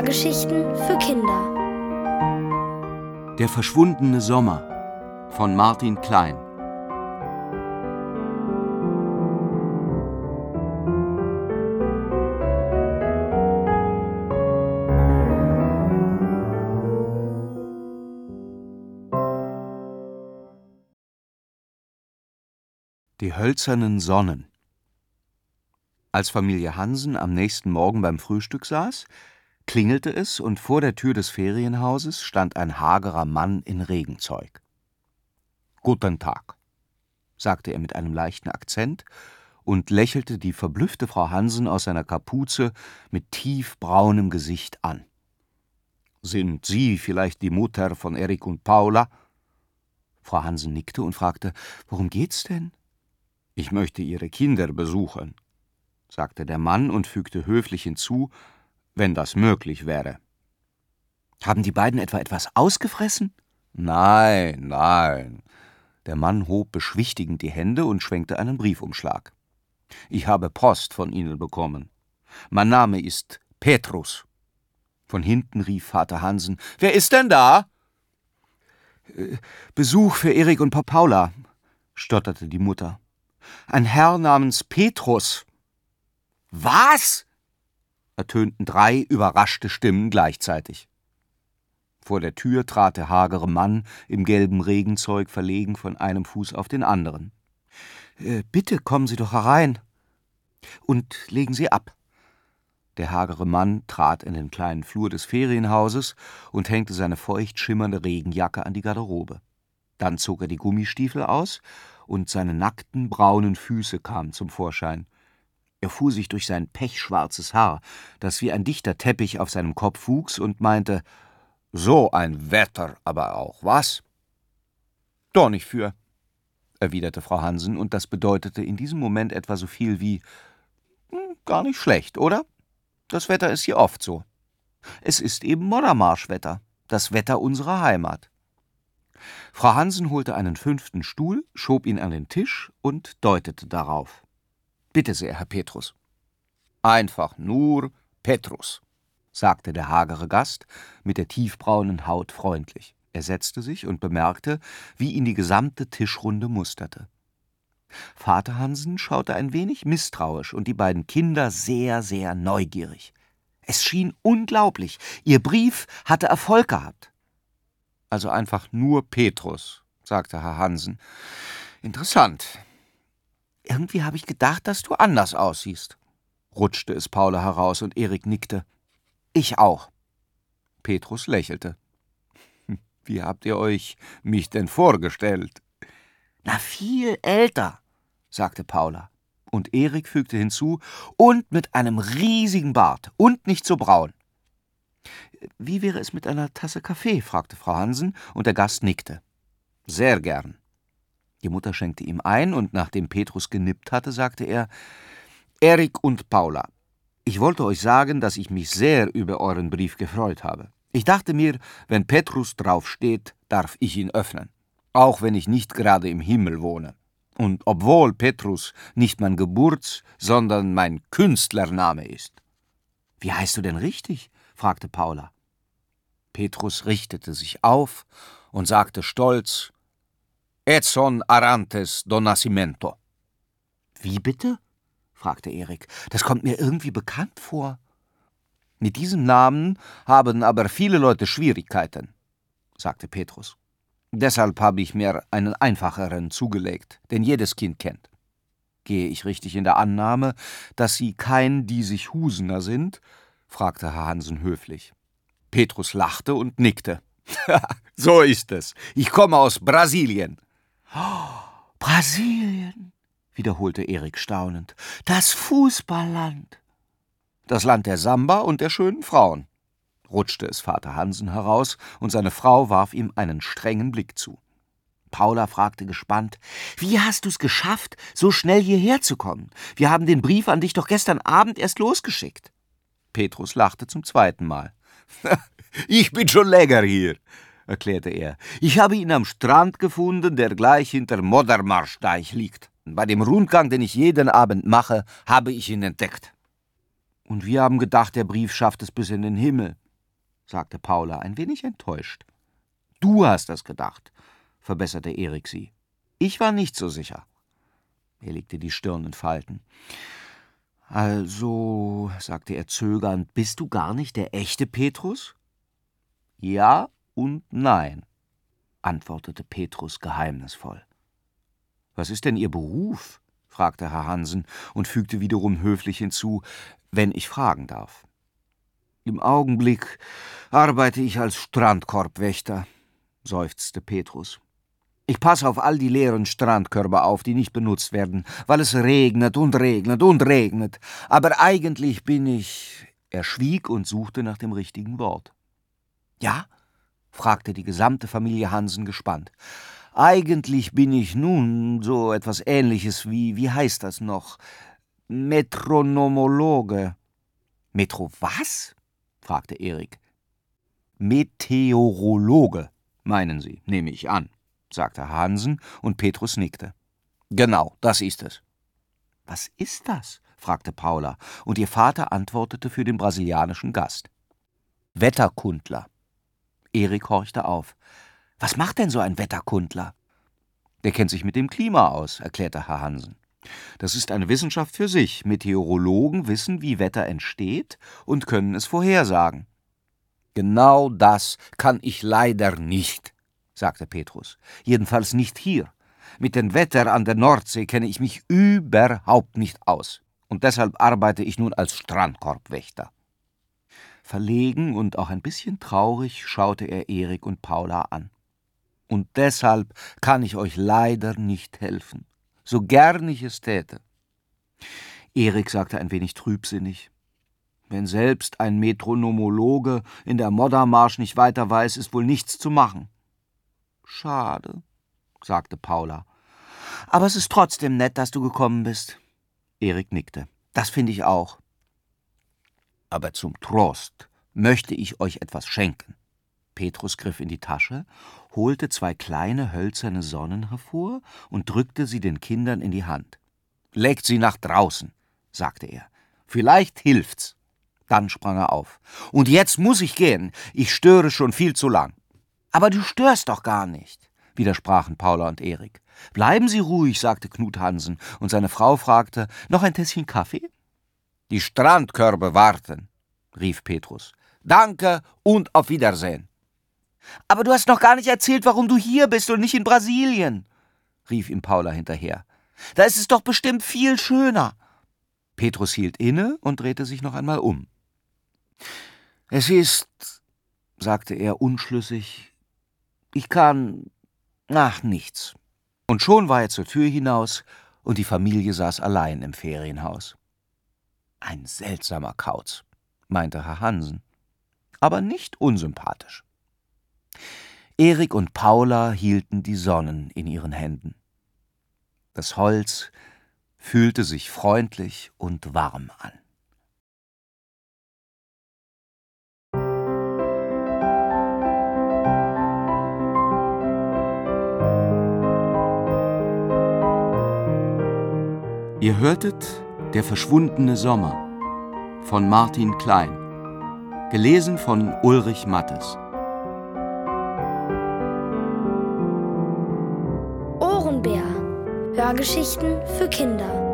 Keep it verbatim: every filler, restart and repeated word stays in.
Hörgeschichten für Kinder. Der verschwundene Sommer von Martin Klein. Die hölzernen Sonnen. Als Familie Hansen am nächsten Morgen beim Frühstück saß, klingelte es und vor der Tür des Ferienhauses stand ein hagerer Mann in Regenzeug. »Guten Tag«, sagte er mit einem leichten Akzent und lächelte die verblüffte Frau Hansen aus seiner Kapuze mit tiefbraunem Gesicht an. »Sind Sie vielleicht die Mutter von Erik und Paula?« Frau Hansen nickte und fragte, »Worum geht's denn?« »Ich möchte Ihre Kinder besuchen«, sagte der Mann und fügte höflich hinzu, wenn das möglich wäre. »Haben die beiden etwa etwas ausgefressen?« »Nein, nein.« Der Mann hob beschwichtigend die Hände und schwenkte einen Briefumschlag. »Ich habe Post von Ihnen bekommen. Mein Name ist Petrus.« Von hinten rief Vater Hansen, »Wer ist denn da?« Äh, »Besuch für Erik und Paula«, stotterte die Mutter. »Ein Herr namens Petrus.« »Was?« ertönten drei überraschte Stimmen gleichzeitig. Vor der Tür trat der hagere Mann im gelben Regenzeug verlegen von einem Fuß auf den anderen. Äh, »Bitte kommen Sie doch herein und legen Sie ab.« Der hagere Mann trat in den kleinen Flur des Ferienhauses und hängte seine feucht schimmernde Regenjacke an die Garderobe. Dann zog er die Gummistiefel aus und seine nackten, braunen Füße kamen zum Vorschein. Er fuhr sich durch sein pechschwarzes Haar, das wie ein dichter Teppich auf seinem Kopf wuchs, und meinte, »So ein Wetter aber auch, was?« »Doch nicht für«, erwiderte Frau Hansen, und das bedeutete in diesem Moment etwa so viel wie, hm, »gar nicht schlecht, oder? Das Wetter ist hier oft so. Es ist eben Moddermarschwetter, das Wetter unserer Heimat.« Frau Hansen holte einen fünften Stuhl, schob ihn an den Tisch und deutete darauf. »Bitte sehr, Herr Petrus.« »Einfach nur Petrus«, sagte der hagere Gast mit der tiefbraunen Haut freundlich. Er setzte sich und bemerkte, wie ihn die gesamte Tischrunde musterte. Vater Hansen schaute ein wenig misstrauisch und die beiden Kinder sehr, sehr neugierig. Es schien unglaublich, ihr Brief hatte Erfolg gehabt. »Also einfach nur Petrus«, sagte Herr Hansen. »Interessant. Irgendwie habe ich gedacht, dass du anders aussiehst«, rutschte es Paula heraus und Erik nickte. »Ich auch.« Petrus lächelte. »Wie habt ihr euch mich denn vorgestellt?« »Na, viel älter«, sagte Paula. Und Erik fügte hinzu, »und mit einem riesigen Bart und nicht so braun.« »Wie wäre es mit einer Tasse Kaffee?« fragte Frau Hansen, und der Gast nickte. »Sehr gern.« Die Mutter schenkte ihm ein, und nachdem Petrus genippt hatte, sagte er, »Erik und Paula, ich wollte euch sagen, dass ich mich sehr über euren Brief gefreut habe. Ich dachte mir, wenn Petrus draufsteht, darf ich ihn öffnen, auch wenn ich nicht gerade im Himmel wohne. Und obwohl Petrus nicht mein Geburts-, sondern mein Künstlername ist.« »Wie heißt du denn richtig?« fragte Paula. Petrus richtete sich auf und sagte stolz, »Edson Arantes do Nascimento.« »Wie bitte?« fragte Erik. »Das kommt mir irgendwie bekannt vor.« »Mit diesem Namen haben aber viele Leute Schwierigkeiten«, sagte Petrus. »Deshalb habe ich mir einen einfacheren zugelegt, den jedes Kind kennt. Gehe ich richtig in der Annahme, dass Sie kein Diesig-Husener sind?« fragte Herr Hansen höflich. Petrus lachte und nickte. »So ist es. Ich komme aus Brasilien.« »Oh, Brasilien«, wiederholte Erik staunend. »Das Fußballland.« »Das Land der Samba und der schönen Frauen«, rutschte es Vater Hansen heraus, und seine Frau warf ihm einen strengen Blick zu. Paula fragte gespannt, »Wie hast du's geschafft, so schnell hierher zu kommen? Wir haben den Brief an dich doch gestern Abend erst losgeschickt.« Petrus lachte zum zweiten Mal. »Ich bin schon länger hier«, erklärte er. »Ich habe ihn am Strand gefunden, der gleich hinter Moddermarschteich liegt. Bei dem Rundgang, den ich jeden Abend mache, habe ich ihn entdeckt.« »Und wir haben gedacht, der Brief schafft es bis in den Himmel«, sagte Paula, ein wenig enttäuscht. »Du hast das gedacht«, verbesserte Erik sie. »Ich war nicht so sicher.« Er legte die Stirn in Falten. »Also«, sagte er zögernd, »bist du gar nicht der echte Petrus?« »Ja und nein«, antwortete Petrus geheimnisvoll. »Was ist denn Ihr Beruf?« fragte Herr Hansen und fügte wiederum höflich hinzu, »wenn ich fragen darf.« »Im Augenblick arbeite ich als Strandkorbwächter«, seufzte Petrus. »Ich passe auf all die leeren Strandkörbe auf, die nicht benutzt werden, weil es regnet und regnet und regnet. Aber eigentlich bin ich...« Er schwieg und suchte nach dem richtigen Wort. »Ja?« fragte die gesamte Familie Hansen gespannt. »Eigentlich bin ich nun so etwas Ähnliches wie, wie heißt das noch? Metronomologe.« »Metro was?« fragte Erik. »Meteorologe, meinen Sie, nehme ich an«, sagte Hansen, und Petrus nickte. »Genau, das ist es.« »Was ist das?« fragte Paula, und ihr Vater antwortete für den brasilianischen Gast. »Wetterkundler.« Erik horchte auf. »Was macht denn so ein Wetterkundler?« »Der kennt sich mit dem Klima aus«, erklärte Herr Hansen. »Das ist eine Wissenschaft für sich. Meteorologen wissen, wie Wetter entsteht und können es vorhersagen.« »Genau das kann ich leider nicht«, sagte Petrus. »Jedenfalls nicht hier. Mit dem Wetter an der Nordsee kenne ich mich überhaupt nicht aus. Und deshalb arbeite ich nun als Strandkorbwächter.« Verlegen und auch ein bisschen traurig schaute er Erik und Paula an. »Und deshalb kann ich euch leider nicht helfen, so gern ich es täte.« Erik sagte ein wenig trübsinnig, »Wenn selbst ein Metronomologe in der Moddermarsch nicht weiter weiß, ist wohl nichts zu machen.« »Schade«, sagte Paula. »Aber es ist trotzdem nett, dass du gekommen bist.« Erik nickte. »Das finde ich auch. Aber zum Trost möchte ich euch etwas schenken.« Petrus griff in die Tasche, holte zwei kleine hölzerne Sonnen hervor und drückte sie den Kindern in die Hand. »Legt sie nach draußen«, sagte er. »Vielleicht hilft's.« Dann sprang er auf. »Und jetzt muss ich gehen. Ich störe schon viel zu lang.« »Aber du störst doch gar nicht«, widersprachen Paula und Erik. »Bleiben Sie ruhig«, sagte Knut Hansen, und seine Frau fragte, »noch ein Tässchen Kaffee?« »Die Strandkörbe warten«, rief Petrus. »Danke und auf Wiedersehen.« »Aber du hast noch gar nicht erzählt, warum du hier bist und nicht in Brasilien«, rief ihm Paula hinterher. »Da ist es doch bestimmt viel schöner.« Petrus hielt inne und drehte sich noch einmal um. »Es ist«, sagte er unschlüssig, »ich kann, ach, nichts.« Und schon war er zur Tür hinaus, und die Familie saß allein im Ferienhaus. »Ein seltsamer Kauz«, meinte Herr Hansen, »aber nicht unsympathisch.« Erik und Paula hielten die Sonnen in ihren Händen. Das Holz fühlte sich freundlich und warm an. Ihr hörtet »Der verschwundene Sommer« von Martin Klein, gelesen von Ulrich Mattes. Ohrenbär. Hörgeschichten für Kinder.